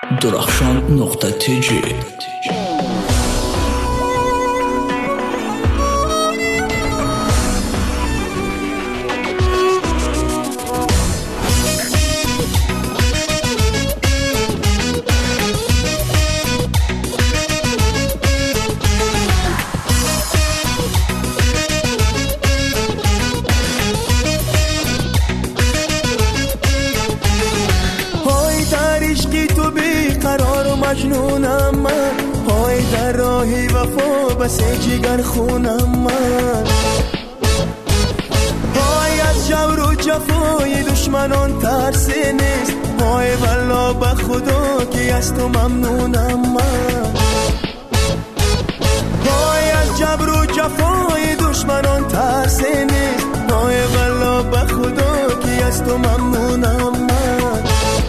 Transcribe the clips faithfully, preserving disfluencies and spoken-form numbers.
درخشان نقطه تی جی. مجنونم من، پای در راهی وفا بس جگر خونم من، پای از جور و جفای دشمنان ترسی نیست، پای والله به خدا که از تو ممنونم من، پای از جبر و جفای دشمنان ترسی نیست، پای والله به خدا که از تو ممنونم من.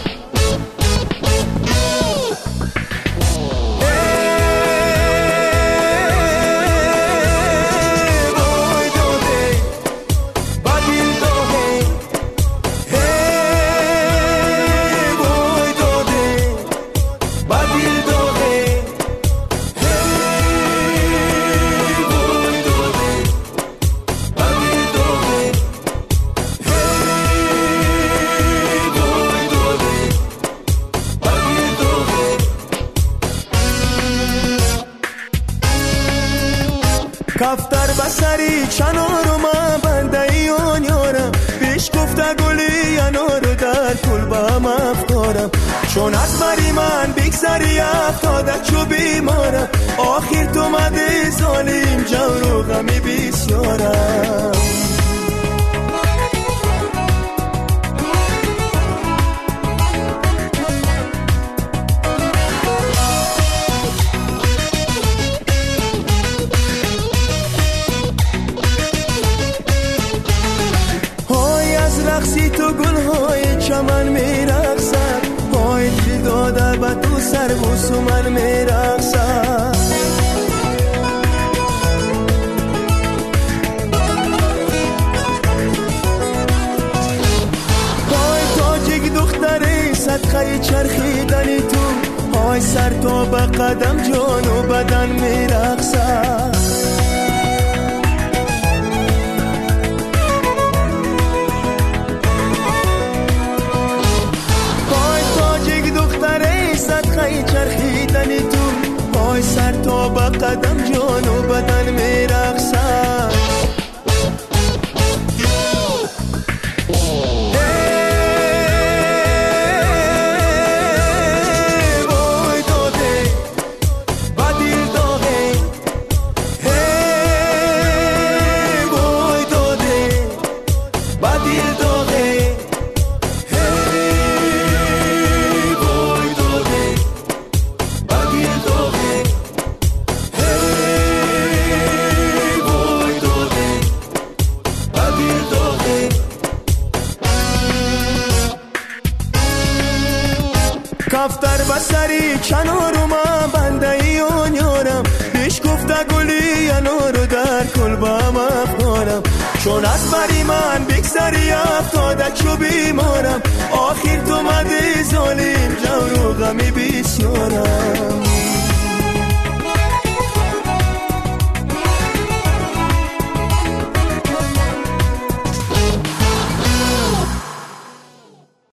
کفتر بسری چنارو من بنده ایان یارم، پیش گفته گلی ینارو در کل با هم افکارم، چون از بری من بگذری افتاده چو بیمارم، آخر تو مده ظالم جور و غمی بسیارم. رقصی تو گلهای چمن میرقصد، پای دل داده به تو سر و سمن میرقصد، پای تاجیک دختری صدقه چرخیدنی تو، پای سر تا به قدم جان و بدن میرقصد، چرخیدنی تو، پای سر تا به قدم جان و بدن میرقصد. کفتر بسری چنارو من بنده ایان یارم، پیش گفته گلی ینارو در کل با هم افکارم، چون از بری من بگذری افتاده چو بیمارم،